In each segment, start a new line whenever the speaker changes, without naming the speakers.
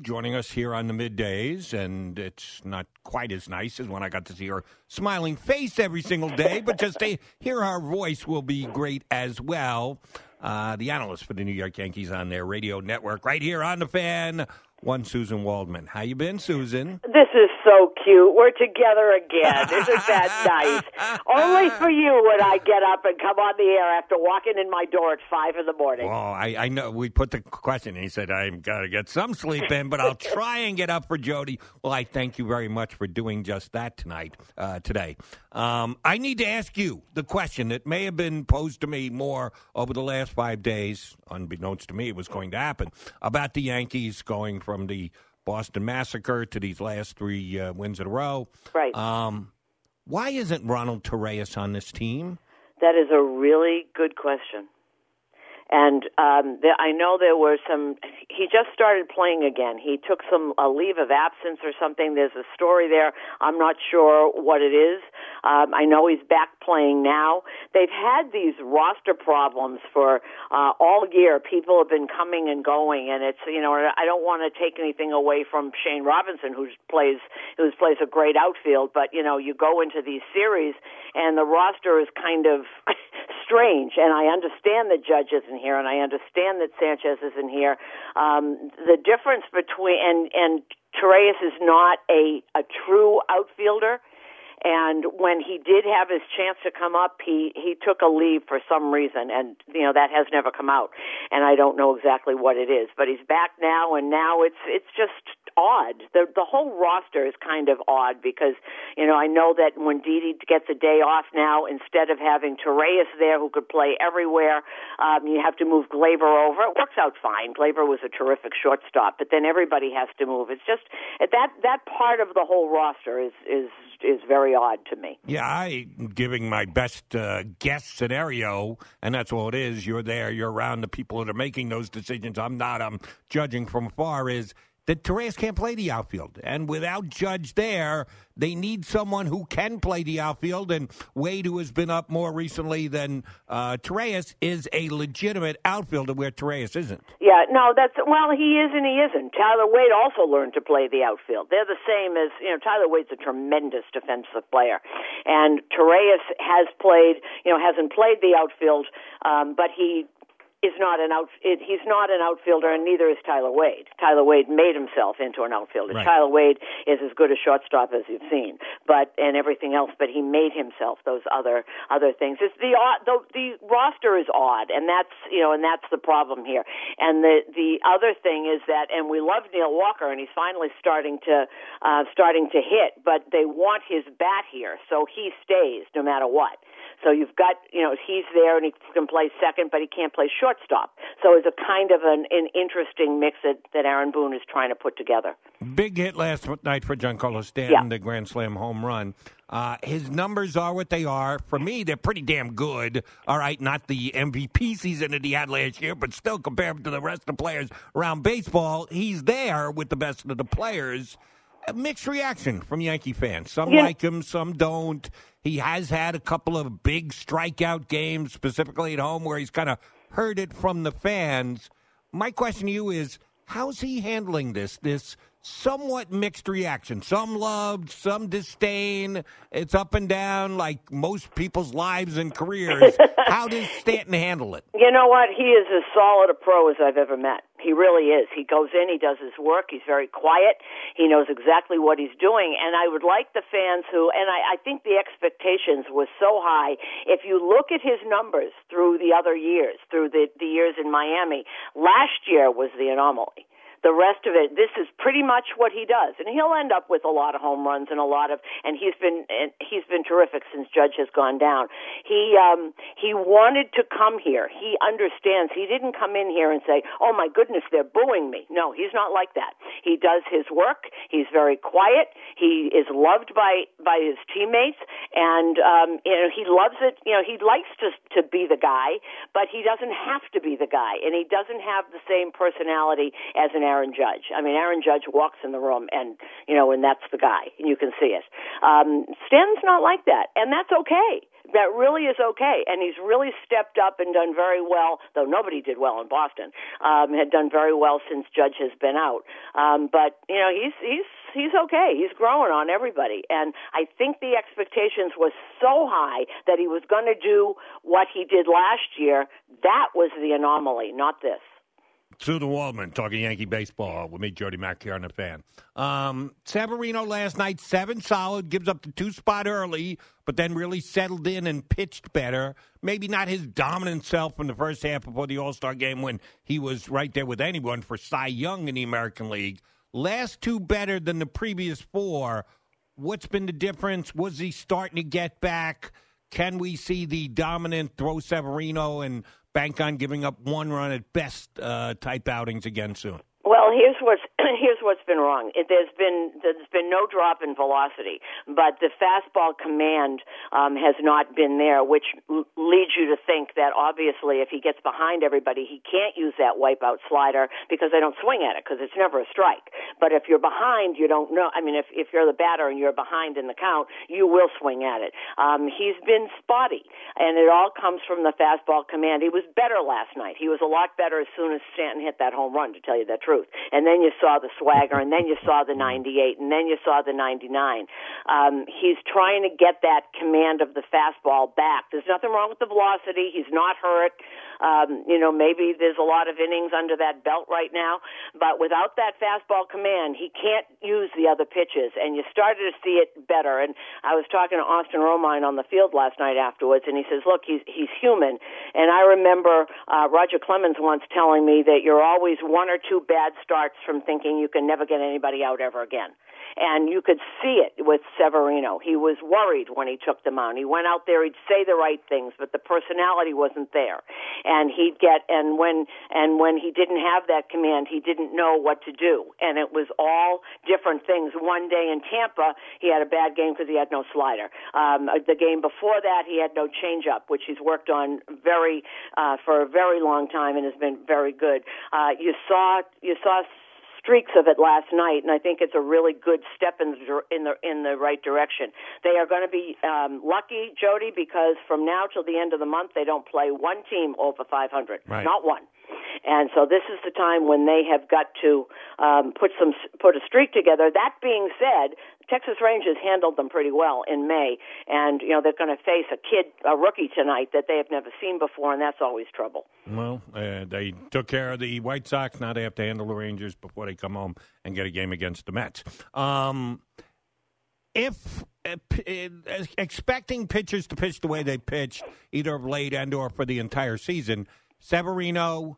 joining us here on the middays, and it's not quite as nice as when I got to see her smiling face every single day, but just to hear her voice will be great as well. The analyst for the New York Yankees on their radio network right here on The Fan, one Susan Waldman. How you been, Susan?
This is so cute. We're together again. Isn't that nice? Only for you would I get up and come on the air after walking in my door at 5 in the morning.
Well, I know we put the question, and he said, I've got to get some sleep in, but I'll try and get up for Jody. Well, I thank you very much for doing just that today. I need to ask you the question that may have been posed to me more over the last 5 days, unbeknownst to me it was going to happen, about the Yankees going from the Boston Massacre to these last 3 wins in a row.
Right.
Why isn't Ronald Torreyes on this team?
That is a really good question. And I know there were some. He just started playing again. He took a leave of absence or something. There's a story there. I'm not sure what it is. I know he's back playing now. They've had these roster problems for all year. People have been coming and going, and it's I don't want to take anything away from Shane Robinson, who plays a great outfield. But you go into these series, and the roster is kind of strange. And I understand that Judge isn't here, and I understand that Sanchez isn't here. The difference between and Torreyes is not a true outfielder. And when he did have his chance to come up, he took a leave for some reason, and that has never come out. And I don't know exactly what it is, but he's back now, and now it's just odd. The whole roster is kind of odd because I know that when Didi gets a day off now, instead of having Torreyes there who could play everywhere, you have to move Gleyber over. It works out fine. Gleyber was a terrific shortstop, but then everybody has to move. It's just that part of the whole roster is very odd to me.
Yeah, I'm giving my best guess scenario, and that's all it is. You're there, you're around the people that are making those decisions. I'm not. I'm judging from afar. Is that Torreyes can't play the outfield, and without Judge there, they need someone who can play the outfield. And Wade, who has been up more recently than Torreyes, is a legitimate outfielder where Torreyes isn't.
Yeah, no, he is and he isn't. Tyler Wade also learned to play the outfield. They're the same as, Tyler Wade's a tremendous defensive player. And Torreyes hasn't played the outfield, but he is not he's not an outfielder, and neither is Tyler Wade. Tyler Wade made himself into an outfielder.
Right.
Tyler Wade is as good a shortstop as you've seen, and everything else. But he made himself those other things. It's the roster is odd, and that's the problem here. And the other thing is that, and we love Neil Walker, and he's finally starting to hit, but they want his bat here, so he stays no matter what. So you've got, he's there and he can play second, but he can't play shortstop. So it's a kind of an interesting mix that Aaron Boone is trying to put together.
Big hit last night for Giancarlo Stanton, the Grand Slam home run. His numbers are what they are. For me, they're pretty damn good. All right, not the MVP season that he had last year, but still compared to the rest of the players around baseball, he's there with the best of the players. A mixed reaction from Yankee fans. Some like him, some don't. He has had a couple of big strikeout games, specifically at home, where he's kind of heard it from the fans. My question to you is, how's he handling this somewhat mixed reaction? Some loved, some disdain. It's up and down like most people's lives and careers. How does Stanton handle it?
You know what? He is as solid a pro as I've ever met. He really is. He goes in, he does his work, he's very quiet, he knows exactly what he's doing, and I would like the fans and I think the expectations were so high. If you look at his numbers through the other years, through the years in Miami, last year was the anomaly. The rest of it, this is pretty much what he does, and he'll end up with a lot of home runs and and he's been terrific since Judge has gone down. He wanted to come here. He understands. He didn't come in here and say, "Oh my goodness, they're booing me." No, he's not like that. He does his work. He's very quiet. He is loved by his teammates, and he loves it. He likes to be the guy, but he doesn't have to be the guy, and he doesn't have the same personality as an Aaron Judge. I mean, Aaron Judge walks in the room and that's the guy, and you can see it. Stanton's not like that, and that's okay. that really is okay. And he's really stepped up and done very well, though nobody did well in Boston, had done very well since Judge has been out. But, he's okay. He's growing on everybody. And I think the expectations was so high that he was going to do what he did last year. That was the anomaly, not this.
Susan Waldman talking Yankee baseball with me, Jody Mack, here on The Fan. Severino last night, 7 solid, gives up the 2-spot early, but then really settled in and pitched better. Maybe not his dominant self in the first half before the All-Star game when he was right there with anyone for Cy Young in the American League. Last 2 better than the previous 4. What's been the difference? Was he starting to get back? Can we see the dominant throw Severino and bank on giving up 1 run at best type outings again soon?
Well, here's what's been wrong. There's been no drop in velocity, but the fastball command has not been there, which leads you to think that obviously if he gets behind everybody, he can't use that wipeout slider because they don't swing at it because it's never a strike. But if you're behind, you don't know. I mean, if you're the batter and you're behind in the count, you will swing at it. He's been spotty, and it all comes from the fastball command. He was better last night. He was a lot better as soon as Stanton hit that home run, to tell you the truth. And then you saw the swagger, and then you saw the 98, and then you saw the 99. He's trying to get that command of the fastball back. There's nothing wrong with the velocity. He's not hurt. Maybe there's a lot of innings under that belt right now, but without that fastball command, he can't use the other pitches, and you started to see it better. And I was talking to Austin Romine on the field last night afterwards, and he says, look, he's human. And I remember Roger Clemens once telling me that you're always 1 or 2 bad starts from thinking you can never get anybody out ever again. And you could see it with Severino. He was worried when he took the mound. He went out there, he'd say the right things, but the personality wasn't there. And when he didn't have that command, he didn't know what to do. And it was all different things. One day in Tampa, he had a bad game because he had no slider. The game before that, he had no changeup, which he's worked on for a very long time and has been very good. You saw streaks of it last night, and I think it's a really good step in the right direction. They are going to be lucky, Jody, because from now till the end of the month, they don't play one team over 500,
right.
Not one. And so this is the time when they have got to put a streak together. That being said, Texas Rangers handled them pretty well in May, and they're going to face a rookie tonight that they have never seen before, and that's always trouble.
Well, they took care of the White Sox. Now they have to handle the Rangers before they come home and get a game against the Mets. Expecting pitchers to pitch the way they pitched, either of late and or for the entire season, Severino,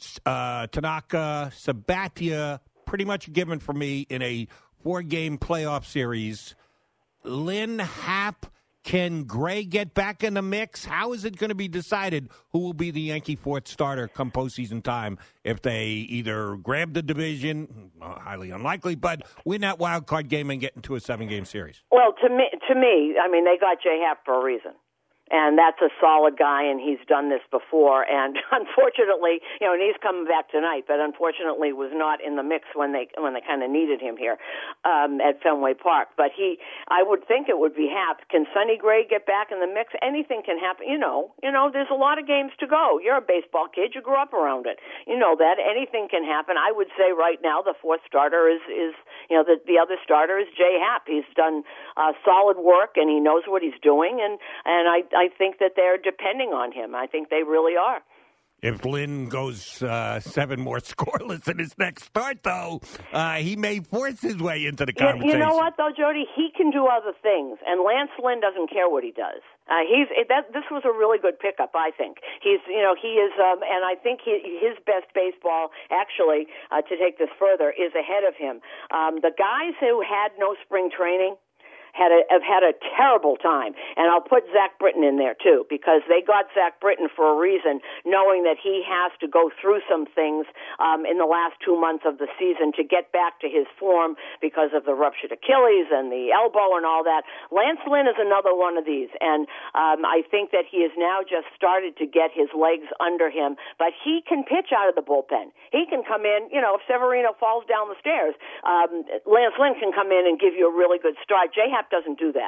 Tanaka, Sabathia, pretty much given for me in a 4-game playoff series. Lynn, Happ, can Gray get back in the mix? How is it going to be decided who will be the Yankee 4th starter come postseason time if they either grab the division, highly unlikely, but win that wild card game and get into a 7-game series?
Well, to me, I mean, they got Jay Happ for a reason. And that's a solid guy, and he's done this before. And unfortunately, and he's coming back tonight, but unfortunately was not in the mix when they kind of needed him here at Fenway Park. But I would think it would be Happ. Can Sonny Gray get back in the mix? Anything can happen. There's a lot of games to go. You're a baseball kid. You grew up around it. You know that. Anything can happen. I would say right now the 4th starter is the other starter is Jay Happ. He's done solid work, and he knows what he's doing, and I think that they're depending on him. I think they really are.
If Lynn goes 7 more scoreless in his next start, though, he may force his way into the conversation.
You know what, though, Jody? He can do other things, and Lance Lynn doesn't care what he does. This was a really good pickup, I think. He is, and I think his best baseball, actually, to take this further, is ahead of him. The guys who had no spring training have had a terrible time. And I'll put Zach Britton in there, too, because they got Zach Britton for a reason, knowing that he has to go through some things in the last 2 months of the season to get back to his form because of the ruptured Achilles and the elbow and all that. Lance Lynn is another one of these, and I think that he has now just started to get his legs under him, but he can pitch out of the bullpen. He can come in, if Severino falls down the stairs, Lance Lynn can come in and give you a really good start. J-Hap doesn't do that.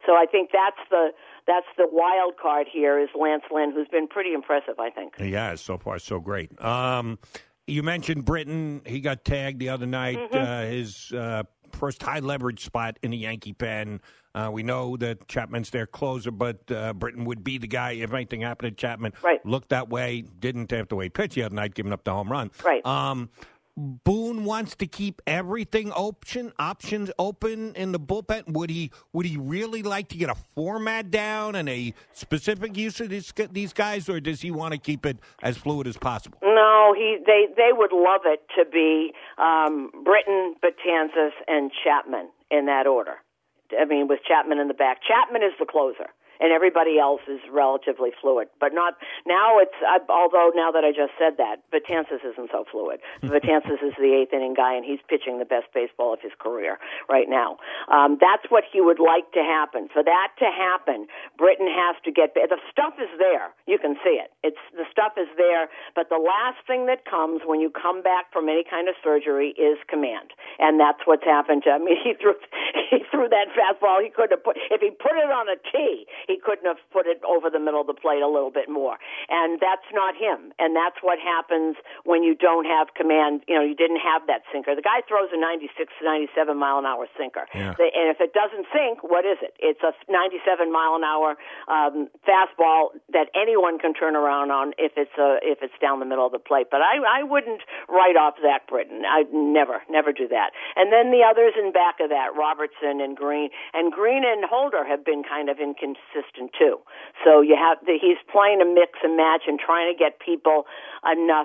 So I think that's the wild card here is Lance Lynn, who's been pretty impressive, I think.
Yeah, so far so great. You mentioned Britton. He got tagged the other night. His first high leverage spot in the Yankee pen. We know that Chapman's their closer, but Britton would be the guy if anything happened to Chapman.
Right.
Looked that way. Didn't have the way pitch the other night, giving up the home run.
Right.
Boone wants to keep everything options open in the bullpen. Would he really like to get a format down and a specific use of these guys, or does he want to keep it as fluid as possible?
No, they would love it to be Britton, Betances, and Chapman in that order. I mean, with Chapman in the back. Chapman is the closer. And everybody else is relatively fluid, but not now. Although now that I just said that, Betances isn't so fluid. Betances is the eighth inning guy, and he's pitching the best baseball of his career right now. That's what he would like to happen. For that to happen, Britton has to get the stuff is there. You can see it. The stuff is there, but the last thing that comes when you come back from any kind of surgery is command, and that's what's happened to him. I mean, he threw that fastball. He couldn't have if he put it on a tee. He couldn't have put it over the middle of the plate a little bit more. And that's not him. And that's what happens when you don't have command. You know, you didn't have that sinker. The guy throws a 96 to 97 mile an hour sinker.
Yeah.
And if it doesn't sink, what is it? It's a 97 mile an hour fastball that anyone can turn around on if it's down the middle of the plate. But I wouldn't write off Zach Britton. I'd never do that. And then the others in back of that, Robertson and Green. And Green and Holder have been kind of inconsistent too. So he's playing a mix and match and trying to get people enough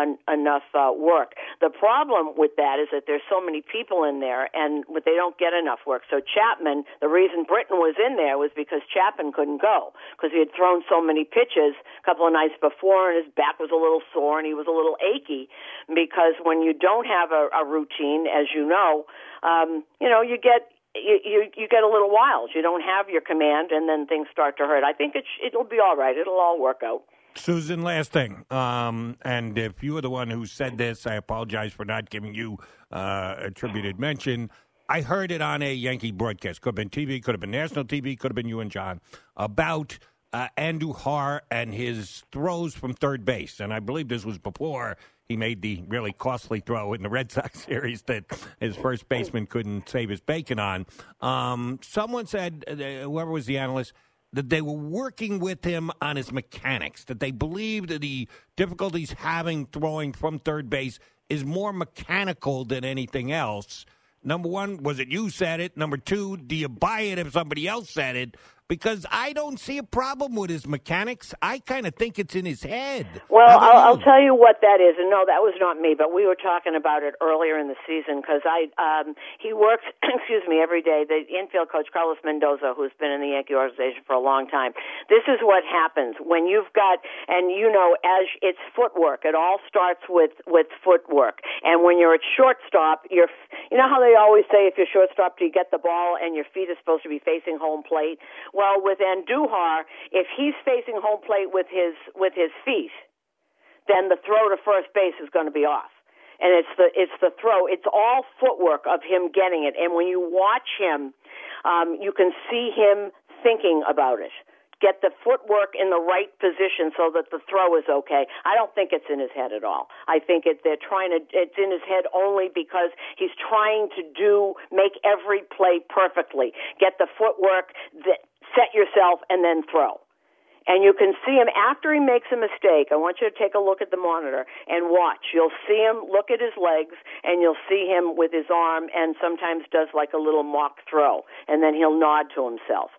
work. The problem with that is that there's so many people in there and they don't get enough work. So Chapman, the reason Britton was in there was because Chapman couldn't go because he had thrown so many pitches a couple of nights before and his back was a little sore and he was a little achy because when you don't have a routine, as you know, you get you get a little wild. You don't have your command, and then things start to hurt. I think it'll be all right. It'll all work out.
Susan, last thing, and if you were the one who said this, I apologize for not giving you attributed mention. I heard it on a Yankee broadcast. Could have been TV, could have been national TV, could have been you and John, about Andujar and his throws from third base. And I believe this was before he made the really costly throw in the Red Sox series that his first baseman couldn't save his bacon on. Someone said, whoever was the analyst, that they were working with him on his mechanics, that they believed that the difficulties having throwing from third base is more mechanical than anything else. Number one, was it you said it? Number two, do you buy it if somebody else said it? Because I don't see a problem with his mechanics. I kind of think it's in his head.
Well, I'll tell you what that is. And no, that was not me, but we were talking about it earlier in the season because he works, every day. The infield coach, Carlos Mendoza, who's been in the Yankee organization for a long time. This is what happens when you've got, and as it's footwork. It all starts with footwork. And when you're at shortstop, you know how they always say if you're shortstop, you get the ball and your feet are supposed to be facing home plate? Well, with Andujar, if he's facing home plate with his feet, then the throw to first base is going to be off. And it's the throw. It's all footwork of him getting it. And when you watch him, you can see him thinking about it. Get the footwork in the right position so that the throw is okay. I don't think it's in his head at all. I think it's in his head only because he's trying to make every play perfectly. Get the footwork, set yourself, and then throw. And you can see him after he makes a mistake. I want you to take a look at the monitor and watch. You'll see him look at his legs, and you'll see him with his arm and sometimes does like a little mock throw, and then he'll nod to himself.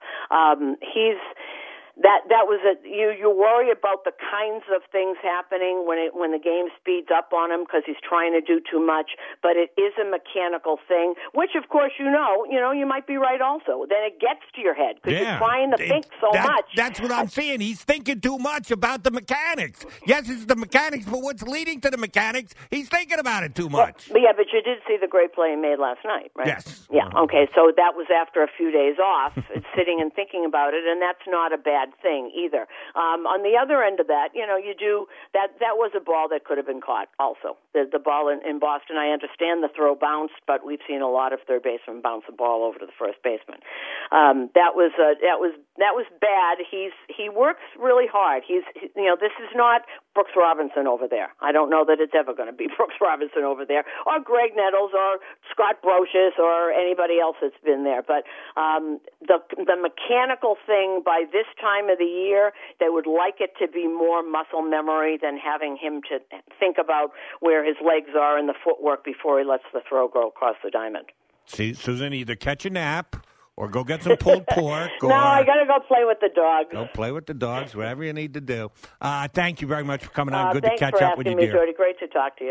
That was you worry about the kinds of things happening when the game speeds up on him because he's trying to do too much, but it is a mechanical thing, which of course you might be right also. Then it gets to your head because you're trying to think so much.
That's what I'm saying. He's thinking too much about the mechanics. Yes, it's the mechanics, but what's leading to the mechanics, he's thinking about it too much.
But you did see the great play he made last night, right?
Yes.
Yeah, okay, so that was after a few days off, sitting and thinking about it, and that's not a bad bad thing either. On the other end of that, you do that. That was a ball that could have been caught. Also, the ball in Boston. I understand the throw bounced, but we've seen a lot of third basemen bounce the ball over to the first baseman. That was bad. He works really hard. This is not Brooks Robinson over there. I don't know that it's ever going to be Brooks Robinson over there, or Greg Nettles, or Scott Brocious, or anybody else that's been there. But the mechanical thing by this time of the year, they would like it to be more muscle memory than having him to think about where his legs are and the footwork before he lets the throw go across the diamond.
See, Susan, either catch a nap or go get some pulled pork.
No, I got to go play with the dogs.
Go play with the dogs, whatever you need to do. Thank you very much for coming on. Good to catch up with you, dear.
Thanks for asking me, Jody. Great to talk to you.